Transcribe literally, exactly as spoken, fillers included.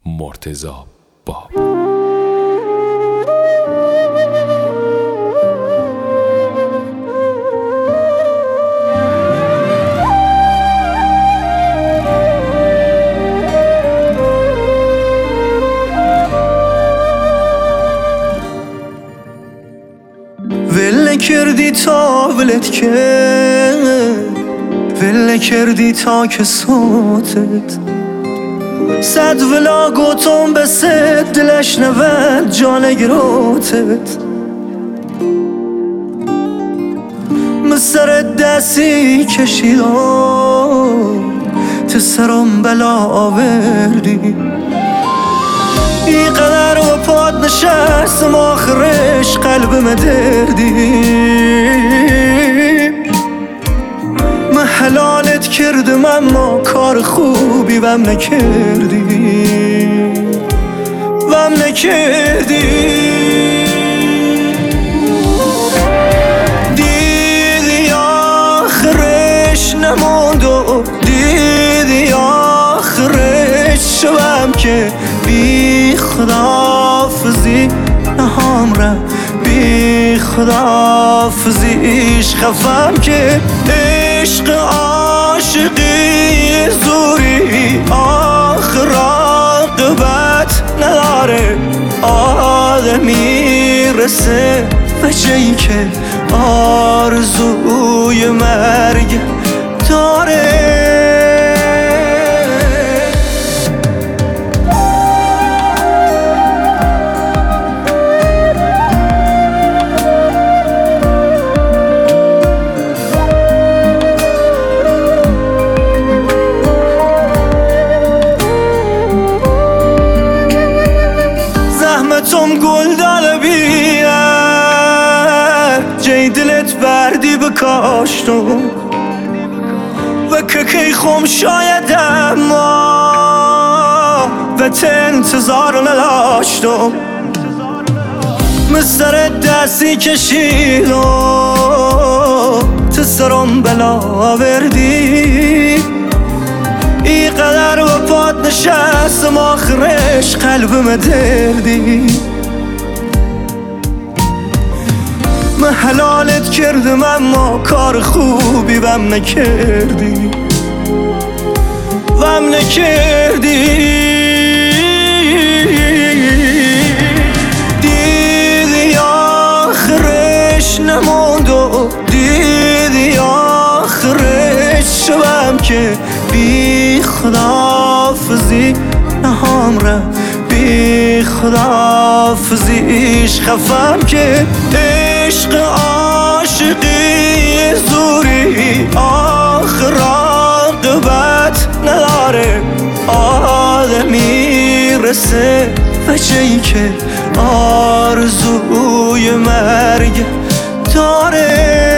مرتضی باب. ول کردی تا ولت کرد، ول کردی تا که صوتت صد ولا گوتم به صد دلش نود جان گروتت مسر دستی کشیدم تو سرم بلا آوردی ای قدر و پاد نشستم آخرش قلبم دردی من حلالت کردم اما کار خوبی وم نکردی وم نکردی دیدی آخرش نموند و دیدی آخرش شوم که بی خداحافظی نهام را بی خداحافظیش خفم که عشق عاشقی زوری آخر عاقبت نداره آدمی رسه به جایی که آرزوی مرگ داره زحمتم گل داده بیه جای دلت بردی بکاشتم و که کی خم شاید اما و ته انتظار نداشتم مستر دستی کشیدم تو سرم بلا آوردی ای قدر و پاد نشستم آخرش قلبم دردی من حلالت کردم اما کار خوبی وم نکردی وم نکردی دیدی آخرش نموند و دیدی آخرش شوم که بی خداحافظی نهام را بی خداحافظیش خفم که عشق عاشقی زوری آخر عاقبت نداره آدمی رسه به جایی که آرزوی مرگ داره